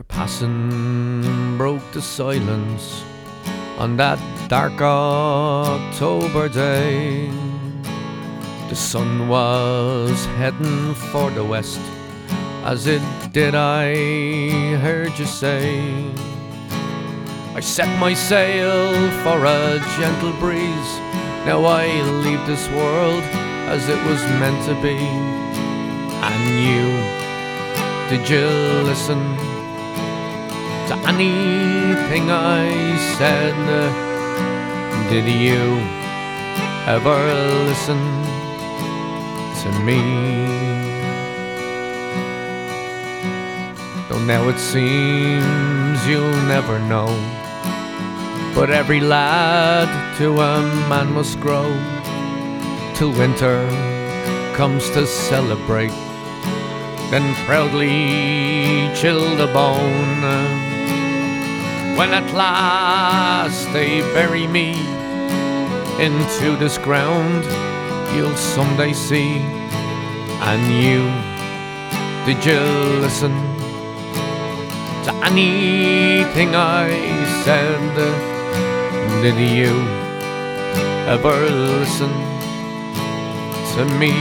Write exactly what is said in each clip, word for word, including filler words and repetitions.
Your passing broke the silence on that dark October day. The sun was heading for the west, as it did I heard you say. I set my sail for a gentle breeze. Now I leave this world as it was meant to be. And you, did you listen to anything I said? Did you ever listen to me? Though now it seems you'll never know, but every lad to a man must grow, till winter comes to celebrate, then proudly chill the bone. When at last they bury me into this ground, you'll someday see. And you, did you listen to anything I said? Did you ever listen to me?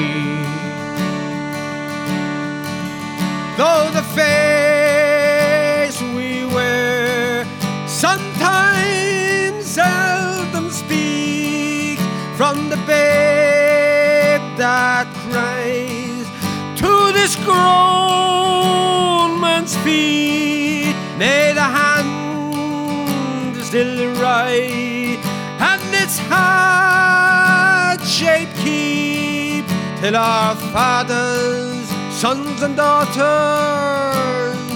Though the face we wear sometimes seldom speak, from the babe that cries to this grown man's feet, may the hand still write and its heart shape keep, till our fathers, sons and daughters